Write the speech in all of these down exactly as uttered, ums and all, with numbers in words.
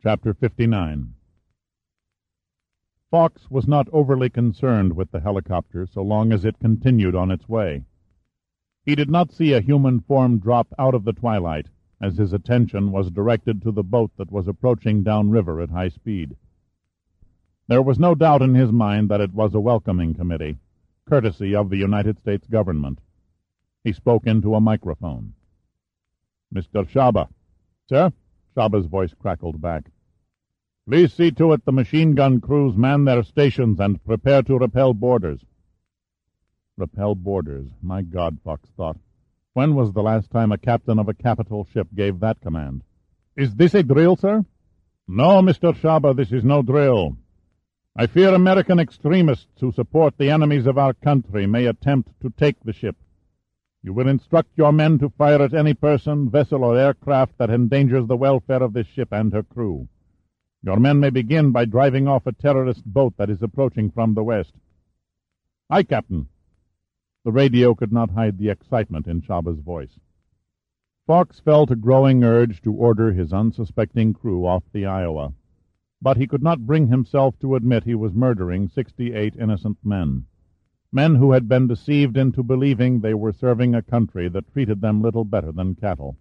Chapter fifty-nine. Fawkes was not overly concerned with the helicopter so long as it continued on its way. He did not see a human form drop out of the twilight, as his attention was directed to the boat that was approaching downriver at high speed. There was no doubt in his mind that it was a welcoming committee, courtesy of the United States government. He spoke into a microphone. "Mister Shaba." "Sir?" Shaba's voice crackled back. "Please see to it the machine-gun crews man their stations and prepare to repel boarders." Repel boarders. My God, Fawkes thought. When was the last time a captain of a capital ship gave that command? "Is this a drill, sir?" "No, Mister Shaba, this is no drill. I fear American extremists who support the enemies of our country may attempt to take the ship. You will instruct your men to fire at any person, vessel, or aircraft that endangers the welfare of this ship and her crew. Your men may begin by driving off a terrorist boat that is approaching from the west." "Aye, Captain." The radio could not hide the excitement in Shaba's voice. Fawkes felt a growing urge to order his unsuspecting crew off the Iowa, but he could not bring himself to admit he was murdering sixty-eight innocent men. Men who had been deceived into believing they were serving a country that treated them little better than cattle.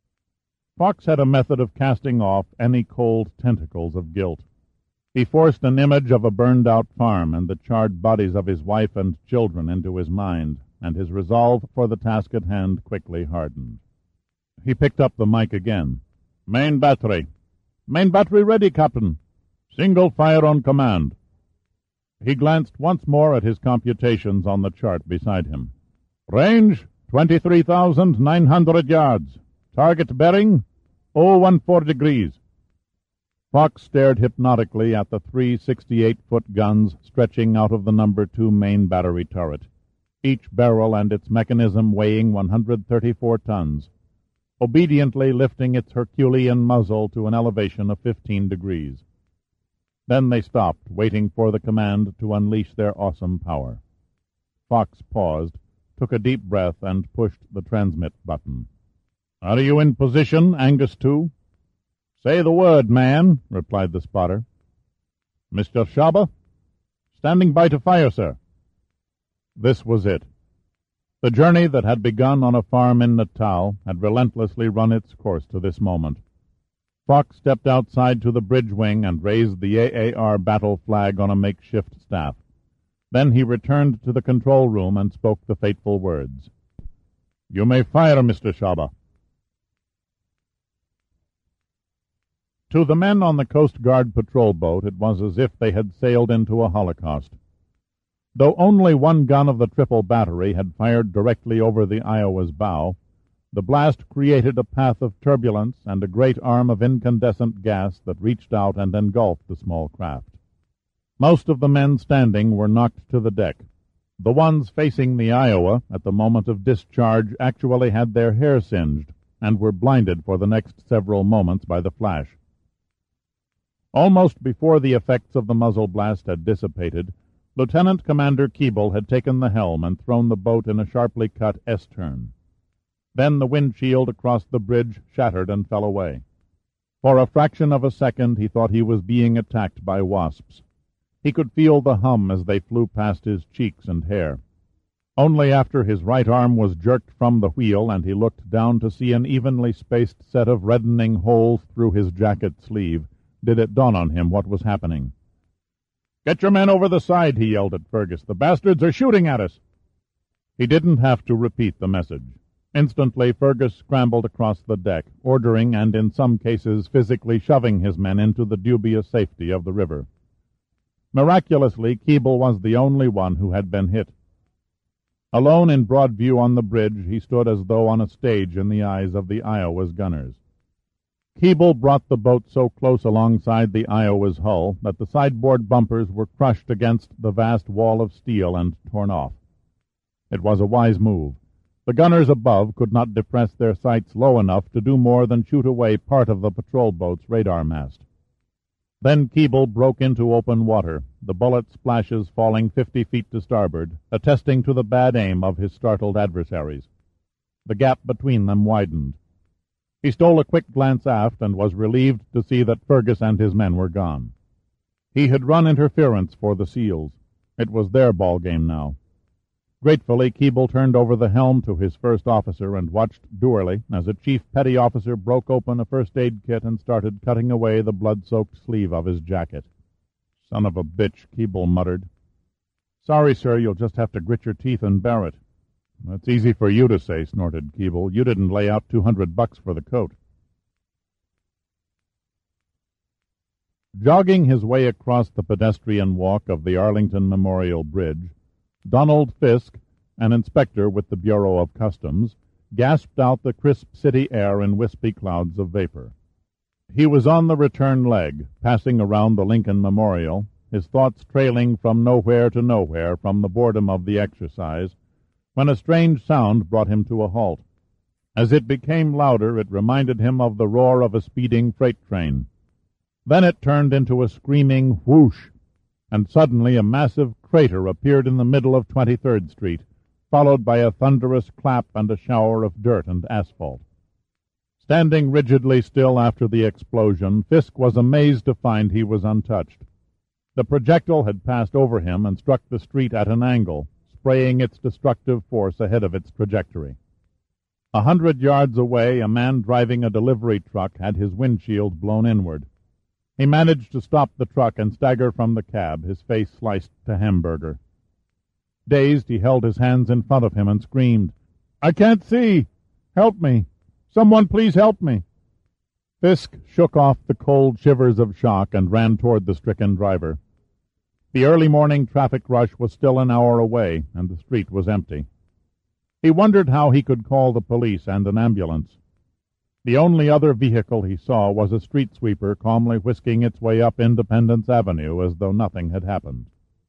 Fawkes had a method of casting off any cold tentacles of guilt. He forced an image of a burned-out farm and the charred bodies of his wife and children into his mind, and his resolve for the task at hand quickly hardened. He picked up the mic again. "Main battery." "Main battery ready, Captain." "Single fire on command." He glanced once more at his computations on the chart beside him. "Range, twenty-three thousand nine hundred yards. Target bearing, oh one four degrees." Fawkes stared hypnotically at the three sixty-eight-foot guns stretching out of the number two main battery turret, each barrel and its mechanism weighing one hundred thirty-four tons, obediently lifting its Herculean muzzle to an elevation of fifteen degrees. Then they stopped, waiting for the command to unleash their awesome power. Fawkes paused, took a deep breath, and pushed the transmit button. "Are you in position, Angus two?" "Say the word, man," replied the spotter. "Mister Shaba?" "Standing by to fire, sir." This was it. The journey that had begun on a farm in Natal had relentlessly run its course to this moment. Fawkes stepped outside to the bridge wing and raised the A A R battle flag on a makeshift staff. Then he returned to the control room and spoke the fateful words. "You may fire, Mister Shaba." To the men on the Coast Guard patrol boat it was as if they had sailed into a holocaust. Though only one gun of the triple battery had fired directly over the Iowa's bow, the blast created a path of turbulence and a great arm of incandescent gas that reached out and engulfed the small craft. Most of the men standing were knocked to the deck. The ones facing the Iowa at the moment of discharge actually had their hair singed and were blinded for the next several moments by the flash. Almost before the effects of the muzzle blast had dissipated, Lieutenant Commander Keeble had taken the helm and thrown the boat in a sharply cut S-turn. Then the windshield across the bridge shattered and fell away. For a fraction of a second he thought he was being attacked by wasps. He could feel the hum as they flew past his cheeks and hair. Only after his right arm was jerked from the wheel and he looked down to see an evenly spaced set of reddening holes through his jacket sleeve did it dawn on him what was happening. "Get your men over the side," he yelled at Fergus. "The bastards are shooting at us." He didn't have to repeat the message. Instantly Fergus scrambled across the deck, ordering and in some cases physically shoving his men into the dubious safety of the river. Miraculously, Keeble was the only one who had been hit. Alone in broad view on the bridge, he stood as though on a stage in the eyes of the Iowa's gunners. Keeble brought the boat so close alongside the Iowa's hull that the sideboard bumpers were crushed against the vast wall of steel and torn off. It was a wise move. The gunners above could not depress their sights low enough to do more than shoot away part of the patrol boat's radar mast. Then Keeble broke into open water, the bullet splashes falling fifty feet to starboard, attesting to the bad aim of his startled adversaries. The gap between them widened. He stole a quick glance aft and was relieved to see that Fergus and his men were gone. He had run interference for the SEALs. It was their ball game now. Gratefully, Keeble turned over the helm to his first officer and watched dourly as a chief petty officer broke open a first-aid kit and started cutting away the blood-soaked sleeve of his jacket. "Son of a bitch," Keeble muttered. "Sorry, sir, you'll just have to grit your teeth and bear it." "That's easy for you to say," snorted Keeble. "You didn't lay out two hundred bucks for the coat." Jogging his way across the pedestrian walk of the Arlington Memorial Bridge, Donald Fisk, an inspector with the Bureau of Customs, gasped out the crisp city air in wispy clouds of vapor. He was on the return leg, passing around the Lincoln Memorial, his thoughts trailing from nowhere to nowhere from the boredom of the exercise, when a strange sound brought him to a halt. As it became louder, it reminded him of the roar of a speeding freight train. Then it turned into a screaming whoosh, and suddenly a massive crater appeared in the middle of twenty-third Street, followed by a thunderous clap and a shower of dirt and asphalt. Standing rigidly still after the explosion, Fisk was amazed to find he was untouched. The projectile had passed over him and struck the street at an angle, spraying its destructive force ahead of its trajectory. A hundred yards away, a man driving a delivery truck had his windshield blown inward. He managed to stop the truck and stagger from the cab, his face sliced to hamburger. Dazed, he held his hands in front of him and screamed, "I can't see! Help me! Someone please help me!" Fisk shook off the cold shivers of shock and ran toward the stricken driver. The early morning traffic rush was still an hour away, and the street was empty. He wondered how he could call the police and an ambulance. The only other vehicle he saw was a street sweeper calmly whisking its way up Independence Avenue as though nothing had happened.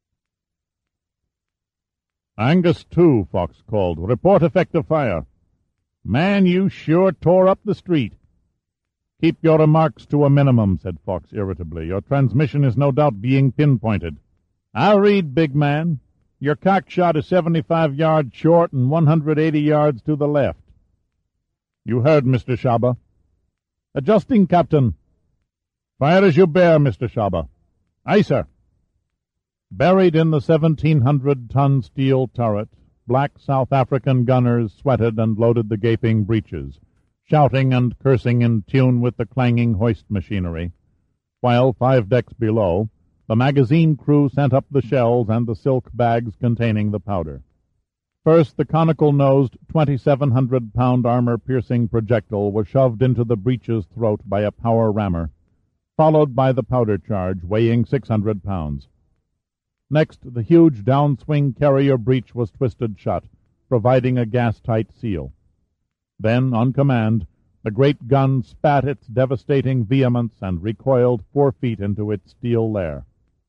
"Angus two," Fox called. "Report effective fire." "Man, you sure tore up the street." "Keep your remarks to a minimum," said Fox irritably. "Your transmission is no doubt being pinpointed." "I'll read, big man. Your cock shot is seventy-five yards short and one hundred eighty yards to the left." "You heard, Mister Shaba." "Adjusting, Captain." "Fire as you bear, Mister Shaba." "Aye, sir." Buried in the seventeen hundred ton steel turret, black South African gunners sweated and loaded the gaping breaches, shouting and cursing in tune with the clanging hoist machinery, while five decks below, the magazine crew sent up the shells and the silk bags containing the powder. First, the conical-nosed, twenty-seven hundred pound armor-piercing projectile was shoved into the breech's throat by a power rammer, followed by the powder charge, weighing six hundred pounds. Next, the huge downswing carrier breech was twisted shut, providing a gas-tight seal. Then, on command, the great gun spat its devastating vehemence and recoiled four feet into its steel lair.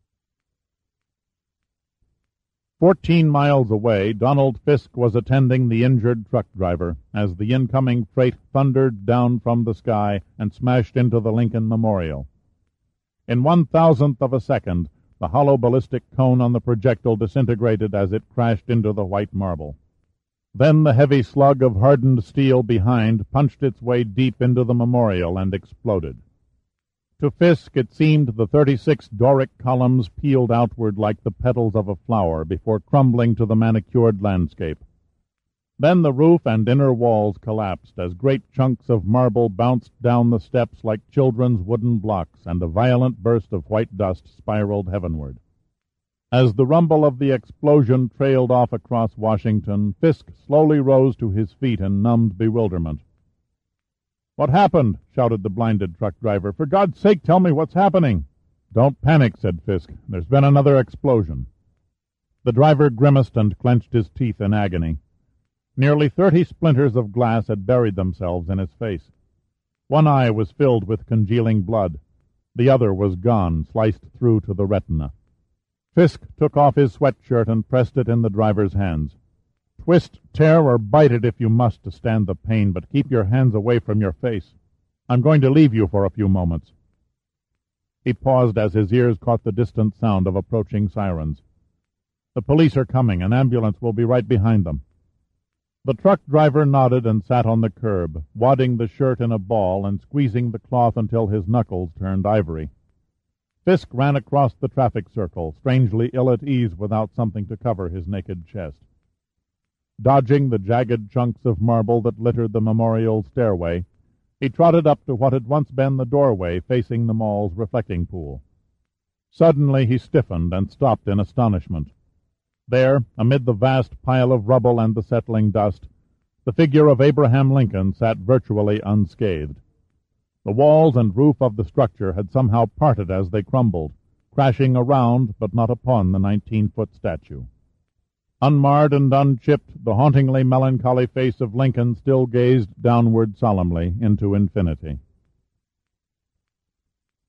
Fourteen miles away, Donald Fisk was attending the injured truck driver as the incoming freight thundered down from the sky and smashed into the Lincoln Memorial. In one thousandth of a second, the hollow ballistic cone on the projectile disintegrated as it crashed into the white marble. Then the heavy slug of hardened steel behind punched its way deep into the memorial and exploded. To Fisk it seemed the thirty-six Doric columns peeled outward like the petals of a flower before crumbling to the manicured landscape. Then the roof and inner walls collapsed as great chunks of marble bounced down the steps like children's wooden blocks, and a violent burst of white dust spiraled heavenward. As the rumble of the explosion trailed off across Washington, Fisk slowly rose to his feet in numbed bewilderment. "What happened?" shouted the blinded truck driver. "For God's sake, tell me what's happening." "Don't panic," said Fisk. "There's been another explosion." The driver grimaced and clenched his teeth in agony. Nearly thirty splinters of glass had buried themselves in his face. One eye was filled with congealing blood. The other was gone, sliced through to the retina. Fisk took off his sweatshirt and pressed it in the driver's hands. "Twist, tear, or bite it if you must to stand the pain, but keep your hands away from your face. I'm going to leave you for a few moments." He paused as his ears caught the distant sound of approaching sirens. "The police are coming. An ambulance will be right behind them." The truck driver nodded and sat on the curb, wadding the shirt in a ball and squeezing the cloth until his knuckles turned ivory. Fisk ran across the traffic circle, strangely ill at ease without something to cover his naked chest. Dodging the jagged chunks of marble that littered the memorial stairway, he trotted up to what had once been the doorway facing the mall's reflecting pool. Suddenly he stiffened and stopped in astonishment. There, amid the vast pile of rubble and the settling dust, the figure of Abraham Lincoln sat virtually unscathed. The walls and roof of the structure had somehow parted as they crumbled, crashing around but not upon the nineteen-foot statue. Unmarred and unchipped, the hauntingly melancholy face of Lincoln still gazed downward solemnly into infinity.